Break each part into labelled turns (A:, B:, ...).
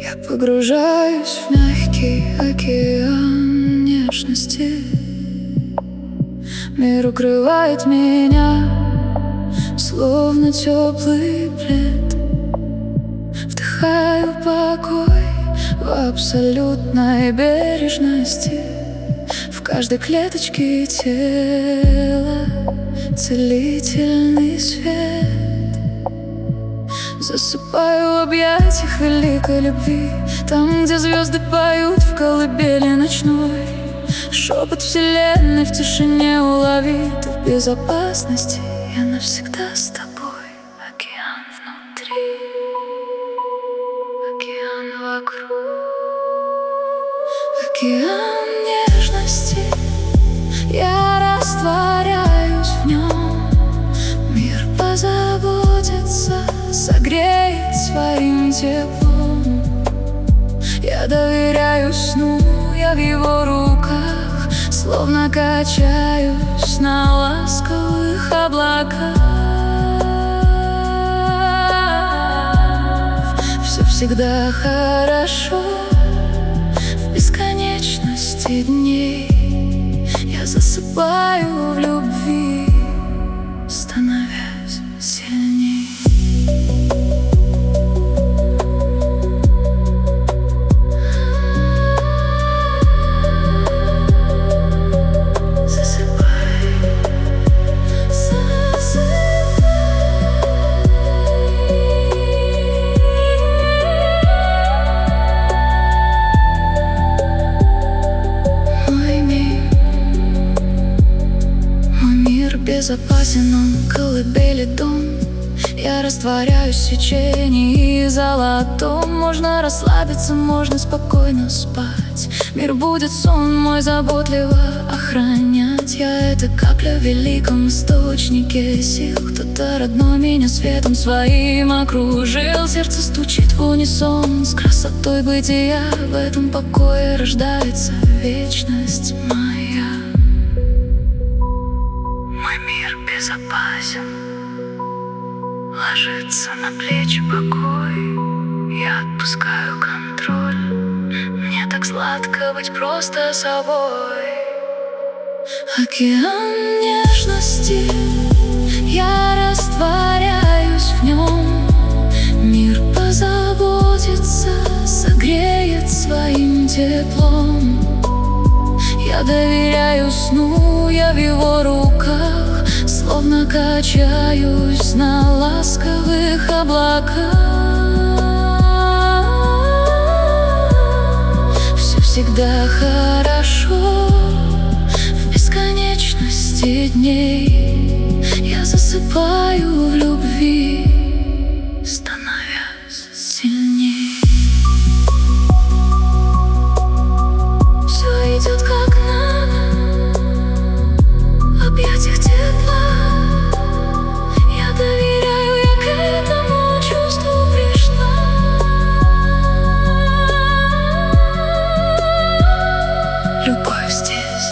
A: Я погружаюсь в мягкий океан нежности. Мир укрывает меня, словно теплый плед. Вдыхаю покой в абсолютной бережности. В каждой клеточке тела целительный свет. Засыпаю в объятиях великой любви, там, где звезды поют в колыбели ночной. Шепот вселенной в тишине улови. Ты в безопасности, я навсегда с тобой. Океан внутри, океан вокруг, океан нежности. Я растворяюсь в нем. Мир позаботится, согреет своим теплом. Я доверяю сну, я в его руках, словно качаюсь на ласковых облаках. Все всегда хорошо в бесконечности дней. Я засыпаю в любви, становясь сильней. Безопасен он, колыбели дом. Я растворяюсь в свечении и золотом. Можно расслабиться, можно спокойно спать. Мир будет сон мой заботливо охранять. Я это капля в великом источнике сил. Кто-то родной меня светом своим окружил. Сердце стучит в унисон с красотой бытия. В этом покое рождается вечность моя. Мой мир безопасен, ложится на плечи покой. Я отпускаю контроль, мне так сладко быть просто собой. Океан нежности, я растворяюсь в нем. Мир позаботится, согреет своим теплом. Я доверяю сну, я в его руках, словно качаюсь на ласковых облаках. Все всегда хорошо в бесконечности дней. Я засыпаю в любви, становясь сильней. Все идет как надо, в объятиях тепла. Я доверяю, я к этому чувству пришла. Любовь здесь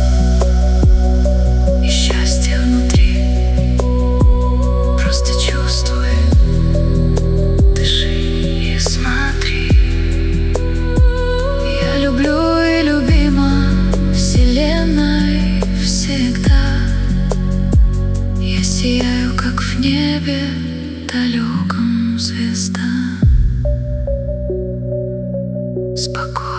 A: и счастье внутри. Просто чувствуй, дыши и смотри. Я люблю и любима вселенной всегда. Я сияю, как в небе далеком звезда. Спокойно.